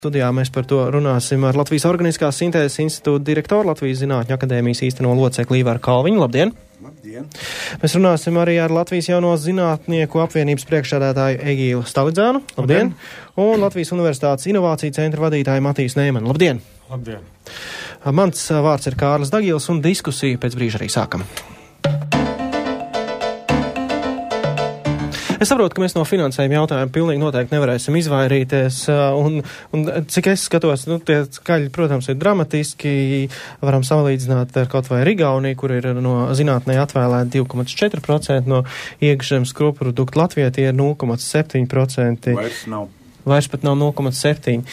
Studijā mēs par to runāsim ar Latvijas Organiskās sintēzes institūta direktoru, Latvijas Zinātņu akadēmijas īsteno locekli Līvaru Kalviņu. Labdien! Labdien! Mēs runāsim arī ar Latvijas jauno zinātnieku apvienības priekšsēdētāju Egīlu Stalidzānu. Labdien! Un Latvijas Universitātes inovāciju centra vadītāju Matīsu Neimanu. Labdien! Labdien! Mans vārds ir Kārlis Dagils un diskusiju pēc brīža arī sākam. Es saprotu, ka mēs no finansējuma jautājuma pilnīgi noteikti nevarēsim izvairīties, un cik es skatos, tie skaļi, protams, ir dramatiski, varam salīdzināt ar kaut vai Igauniju, kur ir no zinātnē atvēlēta 2,4% no iekšzemes koprodukta, Latvijā tie ir 0,7%. Vairs pat nav 0,7.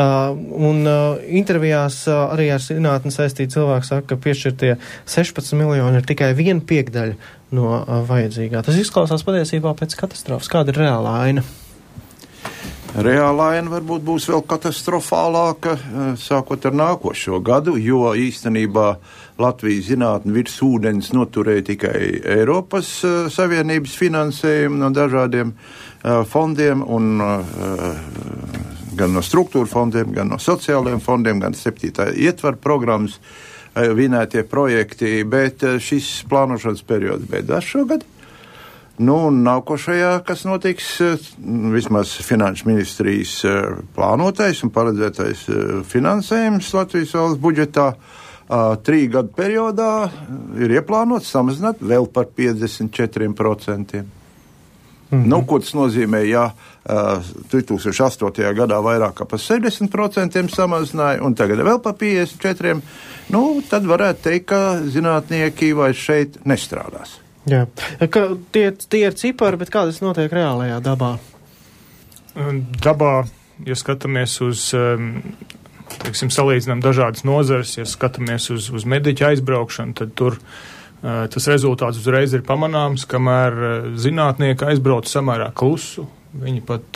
Intervijās arī ar zinātni saistīti cilvēki saka, ka piešķirtie 16 miljoni ir tikai 1/5 no vajadzīgā. Tas izklausās patiesībā pēc katastrofas. Kāda ir reālā aina? Reālā aina varbūt būs vēl katastrofālāka, sākot ar nākošo gadu, jo īstenībā Latvijas zinātne virs ūdens noturēja tikai Eiropas Savienības finansējumu no dažādiem fondiem, un gan no struktūra fondiem, gan no sociālajiem fondiem, gan 7. ietvaru programmas vinētie projekti, bet šis plānošanas periods beidzās šogad. Nākošajā, kas notiks, vismaz Finanšu ministrijas plānotais un paredzētais finansējums Latvijas valsts budžetā 3 gadu periodā ir ieplānots samazināt vēl par 54%. Ko tas nozīmē, ja 2008. gadā vairāk kā par 60% samazināja un tagad vēl par 54%, tad varētu teikt, ka zinātnieki vairs šeit nestrādās. Jā, tie ir cipari, bet kā tas notiek reālajā dabā? Dabā, ja skatāmies uz, salīdzinām dažādas nozares, ja skatāmies uz mediķu aizbraukšanu, tad tur tas rezultāts uzreiz ir pamanāms, kamēr zinātnieki aizbrauc samērā klusu. Viņi pat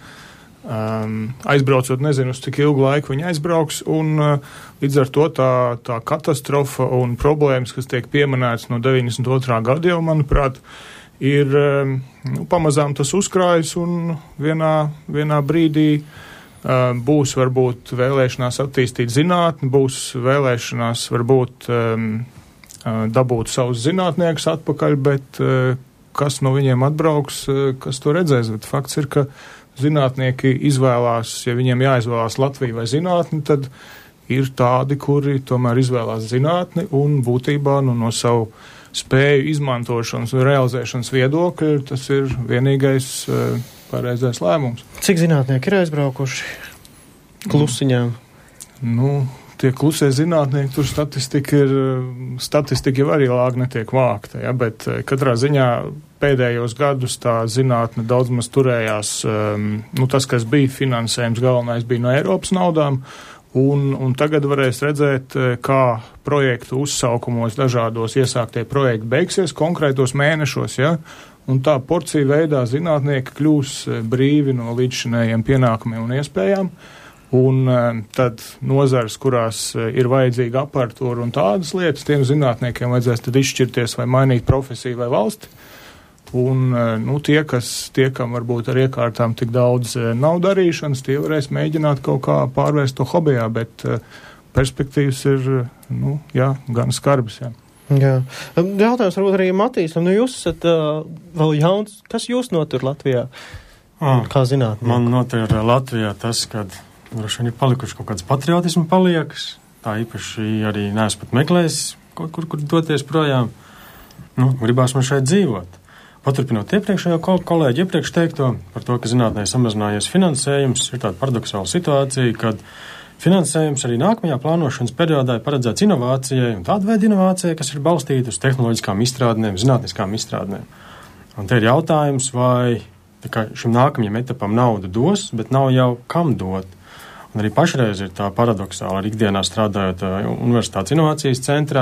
aizbraucot, nezinu, uz cik ilgu laiku viņi aizbrauks, un līdz ar to tā katastrofa un problēmas, kas tiek pieminētas no 92. gada jau, manuprāt, ir pamazām tas uzkrājas, un vienā brīdī būs varbūt vēlēšanās attīstīt zinātni, būs vēlēšanās varbūt dabūt savus zinātniekus atpakaļ, bet kas no viņiem atbrauks, kas to redzēs. Bet fakts ir, ka zinātnieki izvēlās, ja viņiem jāizvēlās Latviju vai zinātni, tad ir tādi, kuri tomēr izvēlās zinātni un būtībā no savu spēju izmantošanas un realizēšanas viedokļa tas ir vienīgais pareizais lēmums. Cik zinātnieki ir aizbraukuši klusiņām? Tie klusie zinātnieki, tur statistika jau arī lāgi netiek vākta, ja, bet katrā ziņā pēdējos gadus tā zinātne daudz maz turējās, tas, kas bija finansējums, galvenais bija no Eiropas naudām, un tagad varēs redzēt, kā projektu uzsaukumos dažādos iesāktie projekti beigsies konkrētos mēnešos, ja, un tā porcija veidā zinātnieki kļūs brīvi no līdzšinējiem pienākumiem un iespējām. Un tad nozares, kurās ir vajadzīga aparatūra un tādas lietas, tiem zinātniekiem vajadzēs tad izšķirties vai mainīt profesiju vai valsti. Un kam varbūt ar iekārtām tik daudz nav darīšanas, tie varēs mēģināt kaut kā pārvērst to hobijā, bet perspektīvas ir, gan skarbas, jā. Jā. Jautājums varbūt arī Matīsam, jūs esat vēl jauns, kas jūs notur Latvijā? Kā zinātnieki? Man notur Latvijā tas, kad droši vien ir palikuši kaut kāds patriotismu paliekas, tā īpaši arī neesmu pat meklējis, kur doties projām. Gribās man šeit dzīvot. Paturpinot iepriekšējo kolēģi iepriekš teikto par to, ka zinātnē samazinājies finansējums, ir tāda paradoxāla situācija, kad finansējums arī nākamajā plānošanas periodā ir paredzēts inovācijai un tāda veida inovācijai, kas ir balstīta uz tehnoloģiskām izstrādnēm, zinātniskām izstrādnēm. Un te ir jautājums, vai šim nākamajam etapam naudu dos, bet nav jau kam dot. Un arī pašreiz ir tā paradoxāla, arī ikdienā strādājot Universitātes inovācijas centrā,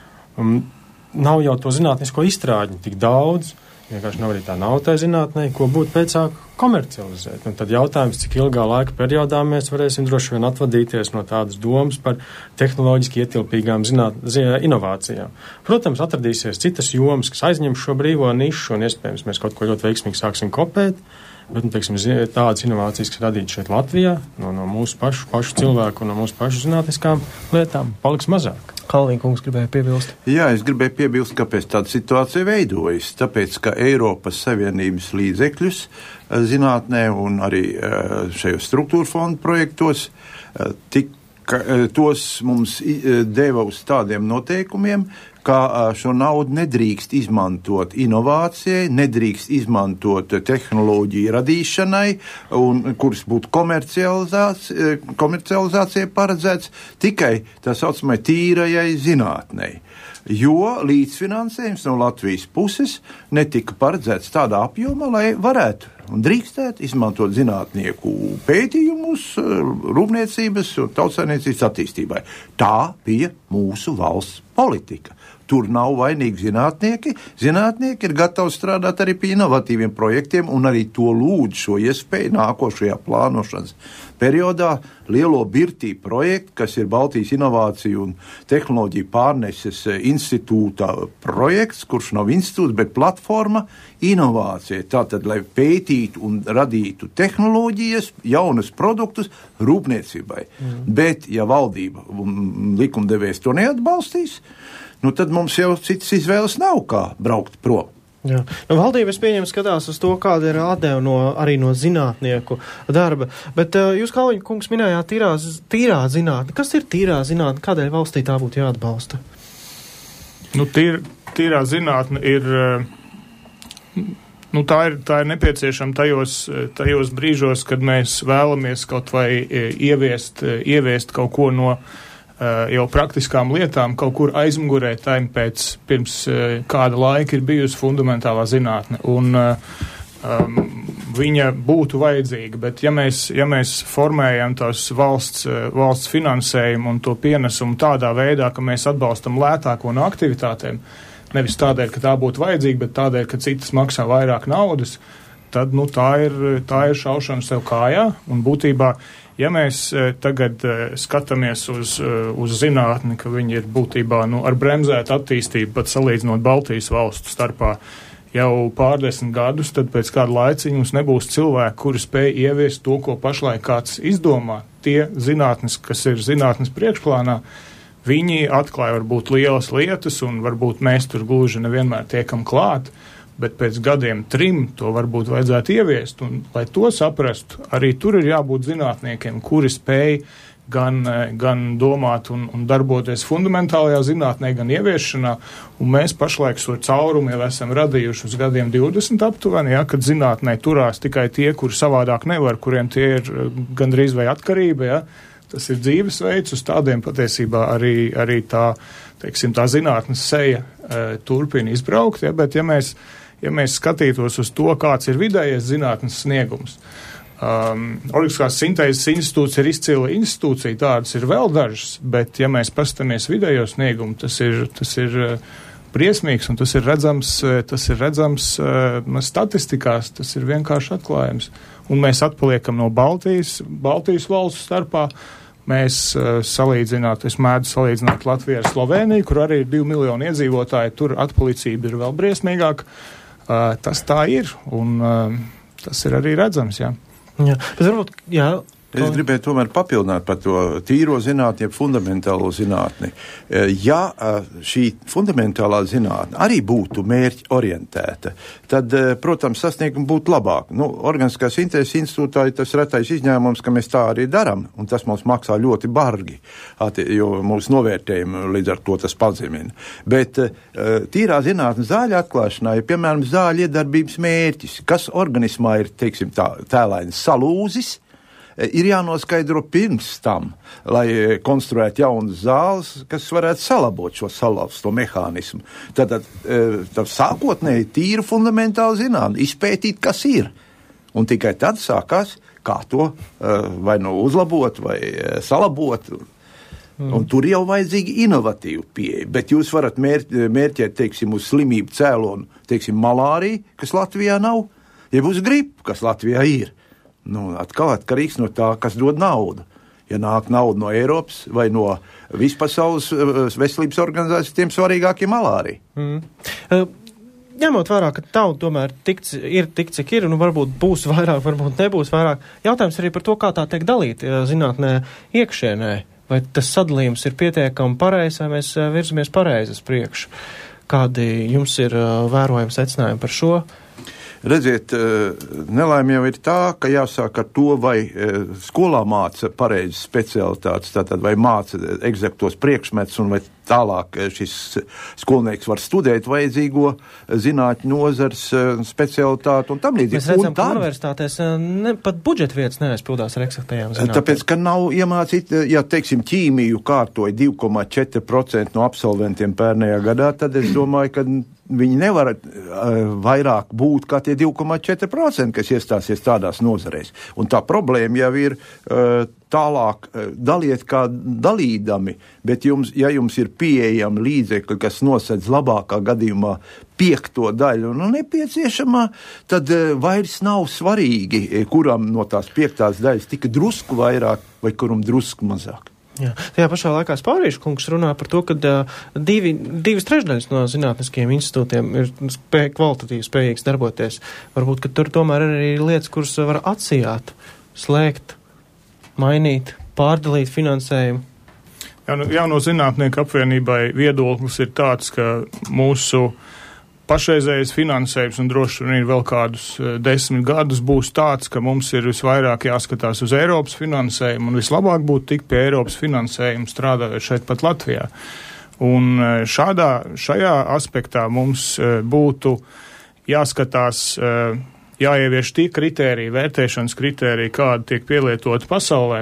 nav jau to zinātnisko izstrādņu tik daudz, vienkārši nav arī tā nauda zinātnē, ko būtu pēcāk komercializēt. Un tad jautājums, cik ilgā laika periodā mēs varēsim droši vien atvadīties no tādas domas par tehnoloģiski ietilpīgām inovācijām. Protams, atradīsies citas jomas, kas aizņem šo brīvo nišu, un iespējams mēs kaut ko ļoti veiksmīgi sāksim kopēt, Bet, teiksim, tādas inovācijas, kas radītas šeit Latvijā, no mūsu pašu cilvēku un no mūsu pašu zinātniskām lietām, paliks mazāk. Kalniņkungs gribēja piebilst. Jā, es gribēju piebilst, kāpēc tāda situācija veidojas. Tāpēc, ka Eiropas Savienības līdzekļus zinātnē un arī šajos struktūra fondu projektos tos mums deva uz tādiem noteikumiem, ka šo naudu nedrīkst izmantot inovācijai, nedrīkst izmantot tehnoloģiju radīšanai, un kuras būtu komercializācijai paredzēts tikai tā saucamai tīrajai zinātnei. Jo līdzfinansējums no Latvijas puses netika paredzēts tādā apjomā, lai varētu un drīkstētu izmantot zinātnieku pētījumus rūpniecības un tautsaimniecības attīstībai. Tā bija mūsu valsts politika. Tur nav vainīgi zinātnieki. Zinātnieki ir gatavi strādāt arī pie inovatīviem projektiem un arī to lūdz šo iespēju nākošajā plānošanas periodā. Lielo Birtī projektu, kas ir Baltijas Inovāciju un tehnoloģiju pārneses institūta projekts, kurš nav institūts, bet platforma inovācija. Tātad, lai pētītu un radītu tehnoloģijas, jaunus produktus rūpniecībai. Bet, ja valdība likumdevējs to neatbalstīs, tad mums jau citas izvēles nav, kā braukt prom. Jā. Valdība, es pieņemu, skatās uz to, kāda ir atdeva arī no zinātnieku darba. Bet jūs, Kalniņkungs, minējāt tīrā zinātne. Kas ir tīrā zinātne? Kādēļ valstī tā būtu jāatbalsta? Tīrā zinātne ir... tā ir nepieciešama tajos brīžos, kad mēs vēlamies kaut vai ieviest kaut ko no jau praktiskām lietām, kaut kur aizmugurē pirms kāda laika ir bijusi fundamentālā zinātne, un viņa būtu vajadzīga, bet ja mēs formējam tās valsts finansējumu un to pienesumu tādā veidā, ka mēs atbalstam lētāko no aktivitātēm, nevis tādēļ, ka tā būtu vajadzīga, bet tādēļ, ka citas maksā vairāk naudas, tad tā ir šaušana sev kājā, un būtībā ja mēs tagad skatāmies uz zinātni, ka viņi ir būtībā ar bremzētu attīstību, pat salīdzinot Baltijas valstu starpā jau pārdesmit gadus, tad pēc kāda laiciņa mums nebūs cilvēki, kuri spēj ieviest to, ko pašlaik kāds izdomā. Tie zinātnes, kas ir zinātnes priekšplānā, viņi atklāja varbūt lielas lietas, un varbūt mēs tur gluži nevienmēr tiekam klāt, bet pēc gadiem 3 to varbūt vajadzētu ieviest, un lai to saprastu, arī tur ir jābūt zinātniekiem, kuri spēj gan domāt un darboties fundamentālajā zinātnē, gan ieviešanā, un mēs pašlaik šo caurumu jau esam radījuši uz gadiem 20 aptuveni, kad zinātnē turās tikai tie, kuri savādāk nevar, kuriem tie ir gandrīz vai atkarība, tas ir dzīvesveids, uz tādiem patiesībā arī tā, teiksim, tā zinātnes seja turpina izbraukt, bet ja mēs skatītos uz to, kāds ir vidējais zinātnes sniegums. Organiskās sintēzes institūts ir izcila institūcija, tādas ir vēl dažas, bet ja mēs paskatāmies vidējo sniegumu, tas ir briesmīgs, un tas ir redzams statistikās, tas ir vienkārši atklājums. Un mēs atpaliekam no Baltijas valstu starpā. Mēs es mēdzu salīdzināt Latviju ar Sloveniju, kur arī ir 2 miljoni iedzīvotāji, tur atpalicība ir vēl briesmīgāka. Tas tā ir, un tas ir arī redzams, jā. Jā, bet varbūt, jā. Es gribēju tomēr papildināt par to tīro zinātni, ja fundamentālo zinātni. Ja šī fundamentālā zinātne arī būtu mērķi orientēta, tad, protams, sasniegumi būtu labāk. Organiskā sintēzes institūtā ir tas retais izņēmums, ka mēs tā arī daram, un tas mums maksā ļoti bargi, jo mūsu novērtējumi līdz ar to tas pazemina. Bet tīrā zinātne zāļu atklāšanā ir, piemēram, zāļu iedarbības mērķis, kas organismā ir, teiksim, tēlainas salūzis, ir jānoskaidro pirms tam, lai konstruētu jaunas zāles, kas varētu salabot šo salauzto mehānismu. Tad sākotnēji tīra fundamentāli zinātne, izpētīt, kas ir. Un tikai tad sākās, kā to vai uzlabot, vai salabot. Un tur jau vajadzīga inovatīva pieeja, bet jūs varat mērķēt, teiksim, uz slimību cēlonu, teiksim, malāriju, kas Latvijā nav, jeb uz gripu, kas Latvijā ir. Atkal atkarīgs no tā, kas dod naudu. Ja nāk nauda no Eiropas vai no vispasaules veselības organizācijas, tiem svarīgākie malārija. ņemot vērā, ka tauta tomēr ir tik, cik ir, un varbūt būs vairāk, varbūt nebūs vairāk, jautājums arī par to, kā tā tiek dalīta zinātnē iekšienē. Vai tas sadalījums ir pietiekami pareizs, vai mēs virzamies pareizi uz priekšu? Kādi jums ir vērojami secinājumi par šo? Redziet, nelaime jau ir tā, ka jāsāk ar to, vai skolā māca pareizes specialitātes, tātad vai māca egzaktos priekšmetus un vai tālāk šis skolnieks var studēt vajadzīgo zinātņu nozars specialitāti un tam līdzīgi. Mēs redzam, ka universitātēs pat budžeta vietas neaizpildās ar eksaktajām zinātnēm. Tāpēc, ka nav iemācīt, ja teiksim ķīmiju kārtoja 2,4% no absolventiem pērnējā gadā, tad es domāju, ka viņi nevar vairāk būt kā tie 2,4%, kas iestāsies tādās nozarēs. Un tā problēma jau ir tālāk daliet kā dalīdami, bet ja jums ir pieejami līdzekļi, kas nosedz labākā gadījumā 5. daļu nepieciešamā, tad vairs nav svarīgi, kuram no tās 5. daļas tika drusku vairāk vai kuram drusku mazāk. Jā. Tajā pašā laikā Spārīša kungs runā par to, ka 2/3 no zinātniskiem institūtiem ir kvalitatīvi spējīgs darboties. Varbūt, ka tur tomēr ir arī lietas, kuras var atsijāt, slēgt, mainīt, pārdalīt finansējumu. Jauno zinātnieku apvienībai viedoklis ir tāds, ka mūsu pašreizējais finansējums un droši vien ir vēl kādus 10 gadus būs tāds, ka mums ir visvairāk jāskatās uz Eiropas finansējumu un vislabāk būtu tikt pie Eiropas finansējuma strādājot šeit pat Latvijā. Un šajā aspektā mums būtu jāskatās, jāievieš tie kritēriji, vērtēšanas kritēriji, kādi tiek pielietoti pasaulē.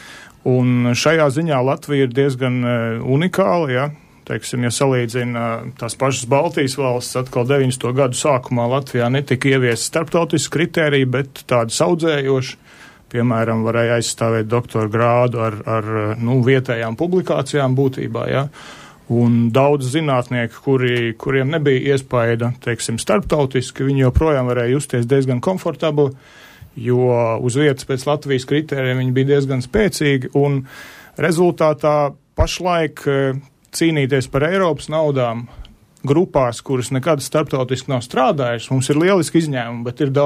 Un šajā ziņā Latvija ir diezgan unikāla, ja? Teiksim, ja salīdzina tās pašas Baltijas valsts, atkal 90. gadu sākumā Latvijā netika ieviesti starptautiski kritēriji, bet tādi saudzējoši, piemēram, varēja aizstāvēt doktora grādu ar vietējām publikācijām būtībā, ja. Un daudz zinātnieku, kuriem nebija iespēja, teiksim, starptautiski, viņi joprojām varēja justies diezgan komfortabli, jo uz vietas pēc Latvijas kritērijiem viņi bija diezgan spēcīgi, un rezultātā pašlaik cīnīties par Eiropas naudām grupās, kuras nekad starptautiski nav strādājušas. Mums ir lieliski izņēmumi, bet ir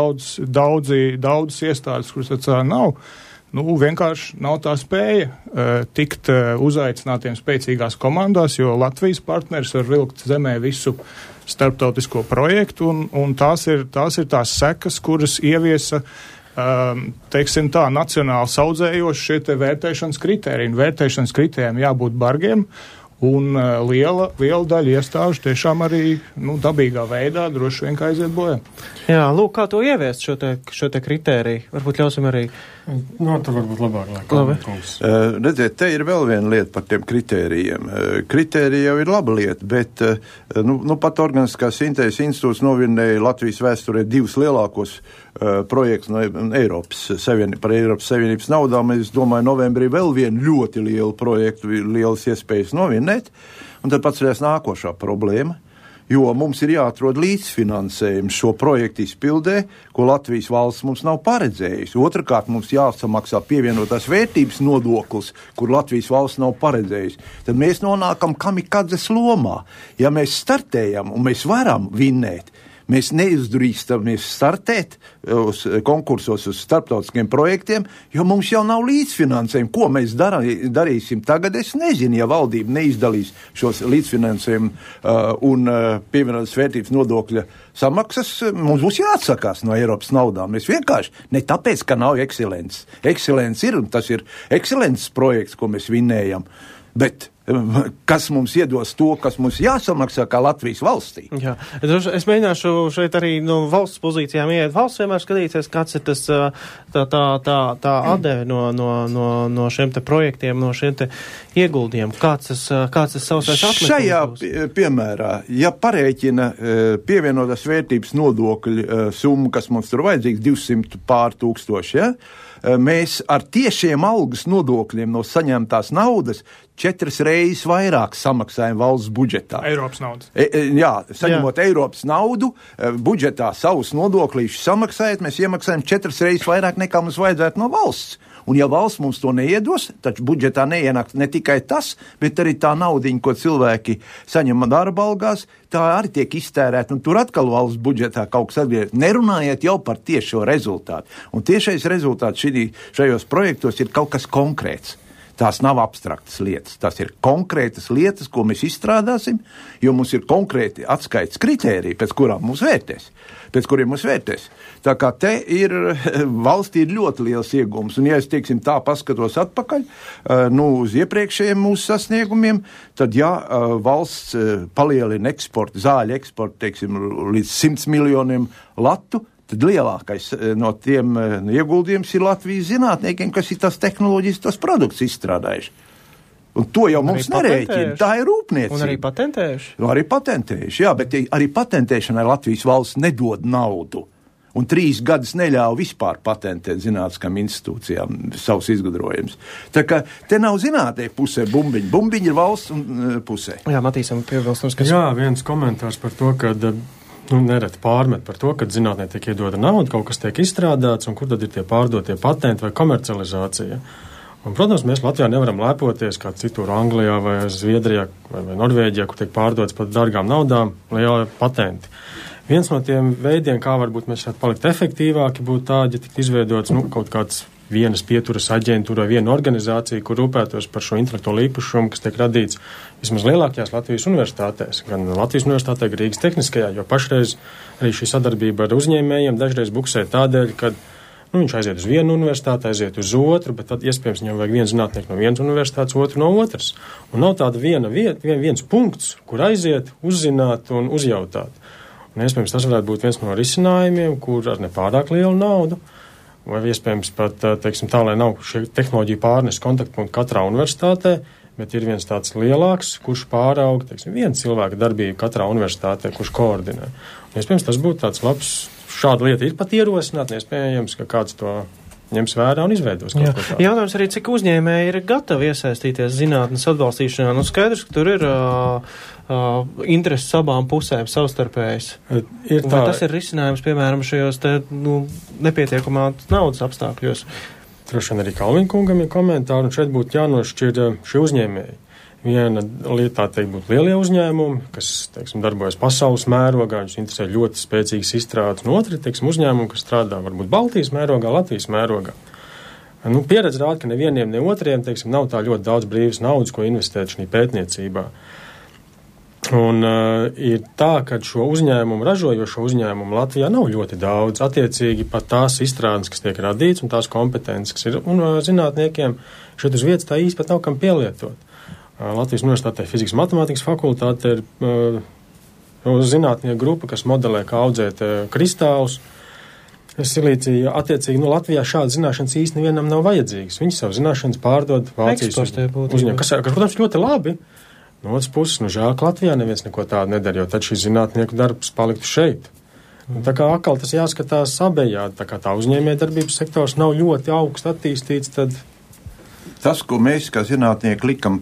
daudz iestādes, kuras atcā nav. Vienkārši nav tā spēja tikt uzaicinātiem spēcīgās komandās, jo Latvijas partneris var vilkt zemē visu starptautisko projektu, un tās ir tās sekas, kuras ieviesa teiksim tā, nacionāli saudzējoši šie te vērtēšanas kritēriji. Vērtēšanas kritērijiem jābūt bargiem, un liela daļa iestāžu tiešām arī dabīgā veidā droši vien kā aiziet bojā. Jā, lūk, kā to ieviest šo te kritēriju? Varbūt ļausim arī... Tur varbūt labāk. Redziet, te ir vēl viena lieta par tiem kritērijiem. Kritērija jau ir laba lieta, bet pat Organiskās sintēzes institūts novirnēja Latvijas vēsturē 2 lielākos projekts no Eiropas Savienības naudām. Es domāju, novembrī vēl vienu ļoti lielu projektu, lielas iespējas novinnēt, un tad pats nākošā problēma, jo mums ir jāatrod līdzfinansējums šo projektu izpildē, ko Latvijas valsts mums nav paredzējusi. Otrakārt, mums jāsamaksā pievienotās vērtības nodoklis, kur Latvijas valsts nav paredzējusi. Tad mēs nonākam kamikadzes lomā. Ja mēs startējam un mēs varam vinnēt, mēs neizdrīkstamies startēt uz konkursos uz starptautiskiem projektiem, jo mums jau nav līdzfinansējumu. Ko mēs darīsim tagad? Es nezinu, ja valdība neizdalīs šos līdzfinansējumu un pievienotās vērtības nodokļa samaksas, mums būs jāatsakās no Eiropas naudām. Mēs vienkārši, ne tāpēc, ka nav ekscelences. Ekscelence ir, un tas ir ekscelences projekts, ko mēs vinnējam, bet kas mums iedos to, kas mums jāsamaksā kā Latvijas valstī. Jā, es mēģināšu šeit arī no valsts pozīcijām iet. Valsts vienmēr skatīsies, kāds ir tas tā atdeve no šiem te projektiem, no šiem te ieguldījumiem. Kāds tas savsais atmetums šajā būs? Piemērā, ja parēķina pievienotās vērtības nodokļu summu, kas mums tur vajadzīgs 200 pār tūkstoši, ja? Mēs ar tiešiem algas nodokļiem no saņemtās naudas 4 reizes vairāk samaksājam valsts budžetā. Eiropas naudas. Saņemot Eiropas naudu, budžetā savus nodokļus samaksājot, mēs iemaksājam 4 reizes vairāk nekā mums vajadzētu no valsts. Un ja valsts mums to neiedos, taču budžetā neienāk ne tikai tas, bet arī tā naudiņa, ko cilvēki saņem darba algās, tā arī tiek iztērēta, un tur atkal valsts budžetā kaut kas atgriezt. Nerunājiet jau par tiešo rezultātu. Un tiešais rezultāts šajos projektos ir kaut kas konkrēts. Tās nav abstraktas lietas, tās ir konkrētas lietas, ko mēs izstrādāsim, jo mums ir konkrēti atskaites kritēriji, pēc kuriem mums vērtēs. Tā kā te ir, valstī ir ļoti liels iegums, un ja es, teiksim, tā paskatos atpakaļ, uz iepriekšējiem mūsu sasniegumiem, tad, ja valsts palielina zāļu eksportu, teiksim, līdz 100 miljoniem latu, tad lielākais no tiem ieguldījums ir Latvijas zinātniekiem, kas ir tās tehnoloģijas, tos produktus izstrādājuši. Un to jau mums nerēķina. Tā ir rūpniecība. Un arī patentējuši. Arī patentējuši, jā, bet arī patentēšanai Latvijas valsts nedod naudu. Un 3 gadus neļauj vispār patentēt zinātniskām institūcijām savus izgudrojumus. Tā kā te nav zinātnē pusē bumbiņa. Bumbiņa ir valsts pusē. Jā, Matīsam piebilstums, kas... Jā, viens komentārs par to, ka nereti pārmet par to, ka zinātnē tiek iedota nauda, kaut kas tiek izstrādāts, un kur tad ir tie pārdotie patenti vai komercializācija. Un, protams, mēs Latvijā nevaram lepoties, kā citur Anglijā vai Zviedrijā vai Norvēģijā, kur tiek pārdots par dārgām naudām liela patenti. Viens no tiem veidiem, kā varbūt mēs varētu palikt efektīvāki, būtu tādi, ja tikt izveidots kaut kāds vienas pieturas aģentūra vai viena organizācija, kur rūpētos par šo intelektuālo īpašumu, kas tiek radīts vismaz lielākajās Latvijas universitātēs, gan Latvijas universitātē, gan Rīgas tehniskajā, jo pašreiz arī šī sadarbība ar uzņēmējiem dažreiz buksē tādēļ, ka viņš aiziet uz vienu universitāti, aiziet uz otru, bet tad iespējams viņam vajag vienu zinātnieku no vienas universitātes, otru no otras. Un nav tāda viens punkts, kur aiziet, uzzināt un uzjautāt. Un iespējams tas varētu būt viens no risinājumiem, kur ar nepārāk lielu naudu, vai iespējams pat, teiksim, tā, lai nav šie tehnoloģija pārnes kontaktpunkti katrā universitātē, bet ir viens tāds lielāks, kurš pārauga, teiksim, viena cilvēka darbība katrā universitātē, kurš koordinē. Un, iespējams, tas būtu tāds labs, šāda lieta ir pat ierosināt, iespējams, ka kāds to ņems vērā un izveidos kaut ko tādu. Jautājums arī, cik uzņēmēji ir gatavi iesaistīties zinātnes atbalstīšanā. Nu, skaidrs, ka tur ir intereses abām pusēm savstarpējas. Vai tas ir risinājums, piemēram, šajos nepietiekamā naudas apstākļos? Droši vien arī Kalviņkungam ir komentāri, un šeit būtu jānošķir šie uzņēmēji. Viena lieta, tā teikt, būtu lielie uzņēmumi, kas, teiksim, darbojas pasaules mērogā, viņus interesē ļoti spēcīgas izstrādes, un otri, teiksim, uzņēmumi, kas strādā varbūt Baltijas mērogā, Latvijas mērogā. Pieredze rāda, ka nevieniem, ne otriem, teiksim, nav tā ļoti daudz brīvas naudas, ko investēt šī pētniecībā. Un ir tā, ka šo uzņēmumu, ražojošo uzņēmumu Latvijā nav ļoti daudz. Attiecīgi pat tās izstrādes, kas tiek radīts, un tās kompetences, kas ir, un zinātniekiem šeit uz vietas tā īsti pat nav kam pielietot. Latvijas universitātē fizikas matemātikas fakultāte ir zinātnieku grupa, kas modelē, kā audzēt kristālus. Silīcija, attiecīgi, Latvijā šāda zināšanas īsti nevienam nav vajadzīgas. Viņi savu zināšanas pārdod Vācijas uzņēmumu, kas, protams, ļoti labi. No otras puses, žēl, ka Latvijā neviens neko tādu nedara, jo tad šis zinātnieku darbs paliktu šeit. Un tā kā atkal tas jāskatās abejādi, tā kā tā uzņēmējdarbības sektors nav ļoti augsts attīstīts, tad... Tas, ko mēs, kā zinātnieki, likām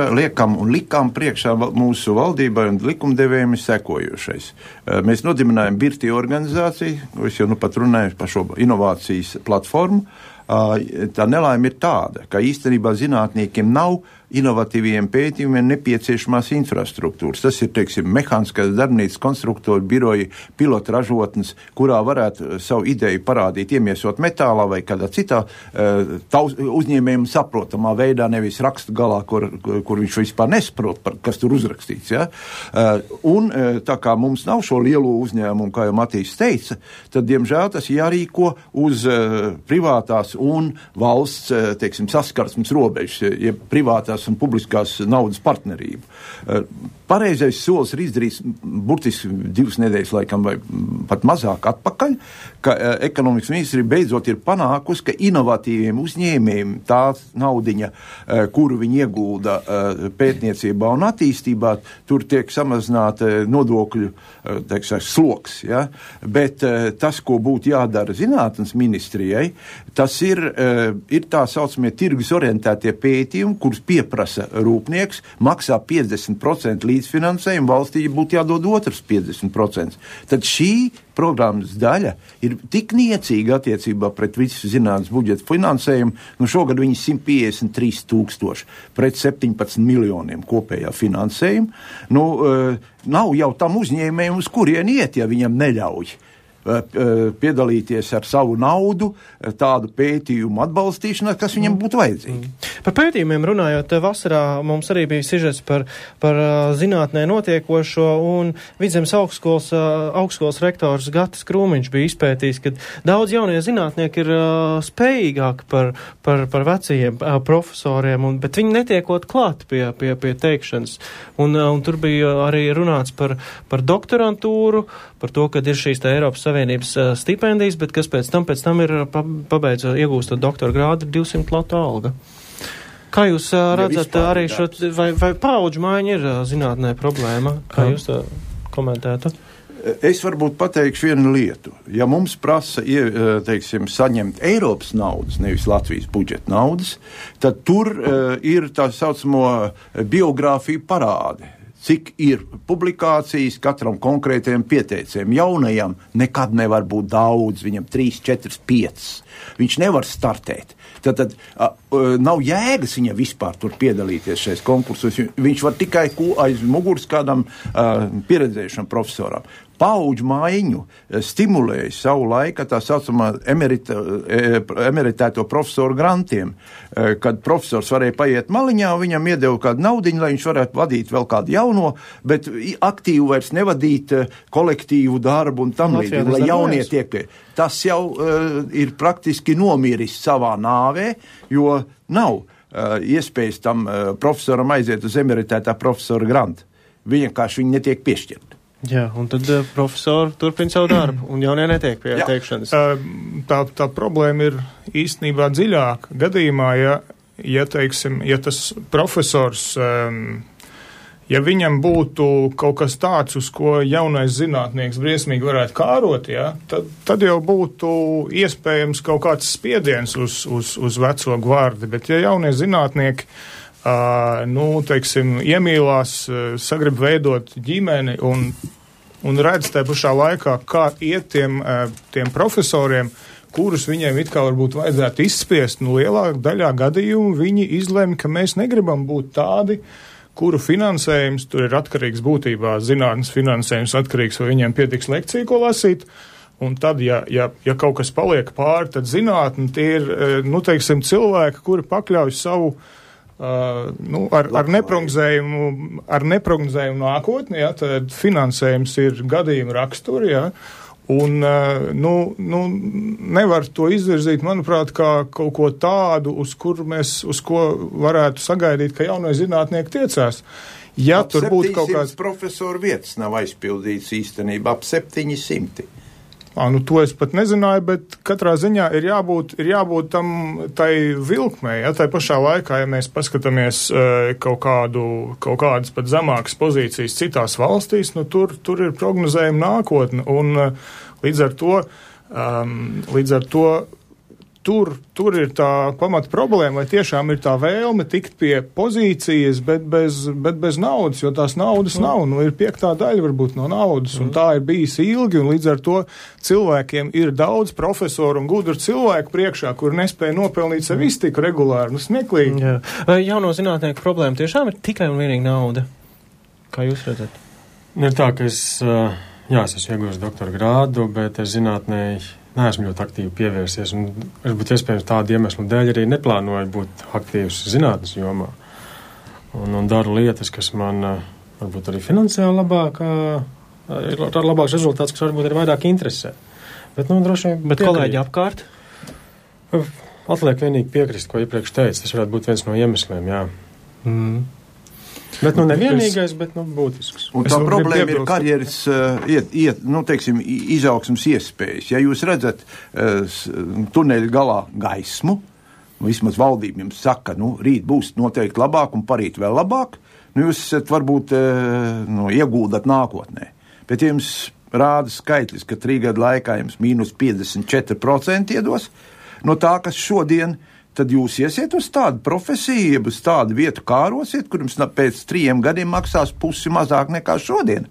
priekšā mūsu valdībai un likumdevējiem, ir sekojošais. Mēs nodibinājām Birti organizāciju, ko es jau pat runāju par šo inovācijas platformu. Tā nelaime ir tāda, ka īstenībā zinātniekiem nav inovatīviem pētījumiem nepieciešamās infrastruktūras. Tas ir, teiksim, mehāniskās darbnīcas konstruktoru biroji, pilota ražotnes, kurā varētu savu ideju parādīt, iemiesot metālā vai kādā citā uzņēmējiem saprotamā veidā, nevis rakstu galā, kur viņš vispār nesaprot, kas tur uzrakstīts. Ja? Un tā kā mums nav šo lielo uzņēmumu, kā jau Matīs teica, tad, diemžēl, tas jārīko uz privātās un valsts, teiksim, saskarsmes robežas, ja privātās un publiskās naudas partnerību. Pareizais solis ir izdarīts burtiski 2 nedēļas laikam vai pat mazāk atpakaļ, ka ekonomikas ministrija beidzot ir panākusi, ka inovatīviem uzņēmējiem tā naudiņa, kuru viņi iegulda pētniecībā un attīstībā, tur tiek samazināta nodokļu sloks. Ja? Bet tas, ko būtu jādara zinātnes ministrijai, tas ir tā saucamie tirgus orientētie pētījumi, kurus pieprasa pieprasa rūpnieks, maksā 50% līdzfinansējumu, valstī būtu jādod otrs 50%. Tad šī programmas daļa ir tik niecīga attiecībā pret visu zinātnes budžeta finansējumu, šogad viņi 153 000 pret 17 miljoniem kopējā finansējuma. Nav jau tam uzņēmējiem, uz kurien iet, ja viņam neļauj piedalīties ar savu naudu tādu pētījumu atbalstīšanā, kas viņam būtu vajadzīgi. Par pētījumiem runājot, vasarā mums arī bija sižets par zinātnē notiekošo, un Vidzemes augstskolas rektors Gatis Krūmiņš bija izpētījis, ka daudz jaunie zinātnieki ir spējīgāki par vecajiem profesoriem, bet viņi netiekot klāt pie teikšanas. Un tur bija arī runāts par doktorantūru, par to, kad ir šīs Eiropas Savienības stipendijas, bet kas pēc tam ir pabeidzot iegūstot doktora grādu 200 latu alga. Kā jūs redzat arī šo, vai paudžu maiņa ir zinātnē problēma? Kā jūs to komentētu? Es varbūt pateikšu vienu lietu. Ja mums prasa, saņemt Eiropas naudas, nevis Latvijas budžeta naudas, tad tur ir tā saucamo biogrāfiju parādi. Cik ir publikācijas katram konkrētajam pieteicējiem. Jaunajam nekad nevar būt daudz, viņam 3, 4, 5. Viņš nevar startēt. Tad nav jēgas viņam vispār tur piedalīties šais konkursos. Viņš var tikai aiz muguras kādam pieredzējušam profesoram. Paudžu maiņu stimulēja savu laiku tā saucamā emeritēto profesoru grantiem, kad profesors varēja paiet maliņā, viņam iedeva kādu naudiņu, lai viņš varētu vadīt vēl kādu jauno, bet aktīvi vairs nevadīt kolektīvu darbu un tam līdzīgi, lai jaunie tiek pie. Tas jau ir praktiski nomiris savā nāvē, jo nav iespējas tam profesoram aiziet uz emeritētā profesora grantu. Vienkārši viņi netiek piešķirti. Jā, un tad profesori turpina savu darbu, un jaunie netiek pie teikšanas. Tā problēma ir īstenībā dziļāka. Gadījumā, ja tas profesors, ja viņam būtu kaut kas tāds, uz ko jaunais zinātnieks briesmīgi varētu kārot, tad jau būtu iespējams kaut kāds spiediens uz veco gvardi, bet ja jaunie zinātnieki iemīlās, sagrib veidot ģimeni un redz tajā pašā laikā, kā iet tiem profesoriem, kurus viņiem it kā varbūt vajadzētu izspiest, lielākā daļā gadījumu viņi izlemj, ka mēs negribam būt tādi, kuru finansējums, tur ir atkarīgs būtībā, zinātnes finansējums atkarīgs, vai viņiem pietiks lekciju, ko lasīt, un tad, ja kaut kas paliek pāri, tad zinātne tie ir, cilvēki, kuri pakļauj savu ar neprognozējumu nākotni, tad finansējums ir gadījuma raksturi, un nevar to izvirzīt, manuprāt, kā kaut ko tādu, uz ko varētu sagaidīt, ka jaunie zinātnieki tiecās. Ja tur būtu kaut kāds profesoru vietas nav aizpildīts īstenībā, ap 700. To es pat nezināju, bet katrā ziņā ir jābūt tam tai vilkmei, tai pašā laikā, ja mēs paskatāmies kaut kādas pat zemākas pozīcijas citās valstīs, tur ir prognozējuma nākotne, un līdz ar to tur ir tā pamata problēma, vai tiešām ir tā vēlme tikt pie pozīcijas, bet bez naudas, jo tās naudas nav. Ir 5. daļa varbūt no naudas, un tā ir bijis ilgi, un līdz ar to cilvēkiem ir daudz profesoru un gudru cilvēku priekšā, kur nespēja nopelnīt sev iztiku regulāri, smieklīgi. Jauno zinātnieku problēma tiešām ir tikai un vienīgi nauda. Kā jūs redzat? Ir tā, ka es esmu iegūst doktora grādu, bet es zinātnē neesmu ļoti aktīvi pievērsies, un varbūt iespējams tādu iemeslu dēļ arī neplānoju būt aktīvs zinātnes jomā. Un daru lietas, kas man varbūt arī finansiāli labāks rezultāts, kas varbūt ir vairāk interesē. Bet droši vien kolēģi apkārt? Atliek vienīgi piekrist, ko iepriekš teicu. Tas varētu būt viens no iemesliem, jā. Bet nevienīgais, bet būtisks. Un tā problēma ir karjeras, izaugsmas iespējas. Ja jūs redzat tuneļa galā gaismu, vismaz valdība jums saka, rīt būs noteikti labāk un parīt vēl labāk, jūs esat varbūt iegūdat nākotnē. Bet jums rāda skaitlis, ka 3 gadu laikā jums -54% iedos no tā, kas šodien tad jūs iesiet uz tādu profesiju, uz tādu vietu kārosiet, kur jums pēc 3 gadiem maksās pusi mazāk nekā šodien.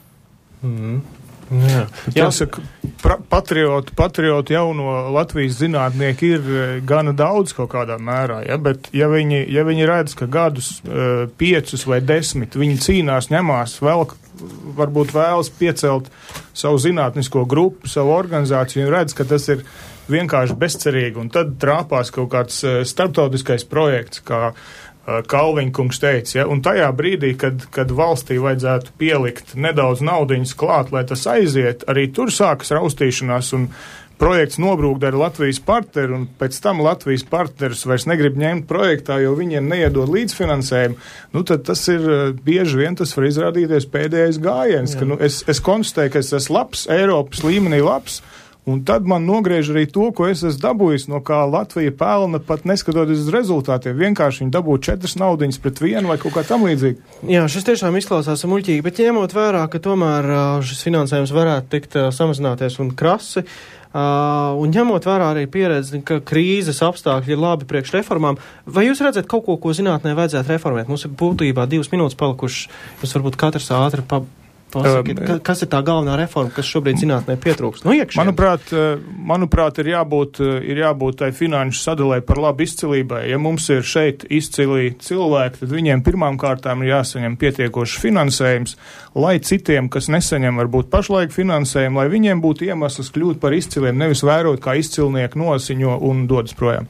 Jā. Jāsaka, patrioti jauno Latvijas zinātnieki ir gana daudz kaut kādā mērā, ja? Bet ja viņi redz, ka gadus 5 vai 10 viņi cīnās, ņemās, varbūt vēlas piecelt savu zinātnisko grupu, savu organizāciju, un redz, ka tas ir vienkārši bezcerīgi, un tad trāpās kaut kāds starptautiskais projekts, kā Kalviņkungs teica, ja? Un tajā brīdī, kad valstī vajadzētu pielikt nedaudz naudiņas klāt, lai tas aiziet, arī tur sākas raustīšanās, un projekts nobrūkda ar Latvijas partneri, un pēc tam Latvijas partneris vairs negrib ņemt projektā, jo viņiem neiedod līdzfinansējumu, tad tas ir bieži vien, tas var izrādīties pēdējais gājiens, ka es konstatēju, ka es esmu labs, Eiropas līmenī labs, un tad man nogriež arī to, ko es esmu dabūjis, no kā Latvija pelna, pat neskatoties uz rezultātiem. Vienkārši viņi dabū 4 naudiņas pret 1 vai kaut kā tam līdzīgi. Jā, šis tiešām izklausās muļķīgi, bet ņemot vērā, ka tomēr šis finansējums varētu tikt samazināties un krasi, un ņemot vērā arī pieredzi, ka krīzes apstākļi ir labi priekš reformām, vai jūs redzat kaut ko zinātnē vajadzētu reformēt? Mums ir būtībā 2 minūtes palikušas, jūs varbūt katrs ātri pasakīt, kas ir tā galvenā reforma, kas šobrīd zinātnē pietrūkst? No iekšiem. Manuprāt, ir jābūt tai finanšu sadalē par labu izcilībai. Ja mums ir šeit izcilī cilvēki, tad viņiem pirmām kārtām ir jāsaņem pietiekošs finansējums, lai citiem, kas nesaņem varbūt pašlaik finansējumu, lai viņiem būtu iemesls kļūt par izciliem, nevis vērot, kā izcilnieki nosiņo un dodas projām.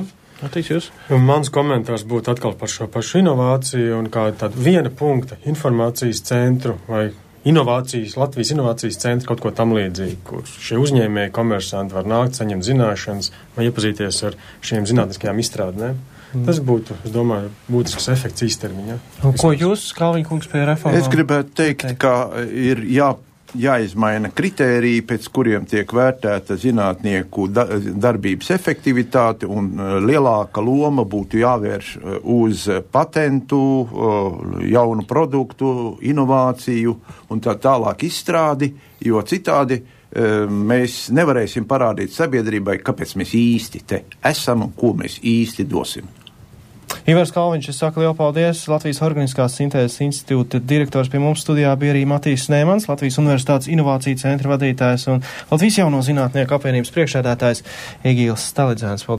Mans komentārs būtu atkal par šo pašu inovāciju un kā tādu viena punkta informācijas centru vai Latvijas inovācijas centra kaut ko tam līdzīgi, kur šie uzņēmēji, komersanti var nākt, saņemt zināšanas vai iepazīties ar šiem zinātniskajām izstrādnēm. Tas būtu, es domāju, būtisks efekts īstermiņā. Ko jūs, Kalviņkungs, pie reformām? Es gribētu teikt, ka ir jāizmaina kritēriji, pēc kuriem tiek vērtēta zinātnieku darbības efektivitāte, un lielāka loma būtu jāvērš uz patentu, jaunu produktu, inovāciju un tā tālāk izstrādi, jo citādi mēs nevarēsim parādīt sabiedrībai, kāpēc mēs īsti te esam un ko mēs īsti dosim. Ivars Kalviņš, es saku lielu paldies. Latvijas Organiskās sintēzes institūta direktors pie mums studijā bija arī Matīs Snēmans, Latvijas Universitātes inovāciju centra vadītājs un Latvijas jauno zinātnieku apvienības priekšsēdētājs Egīls Stalidzēns.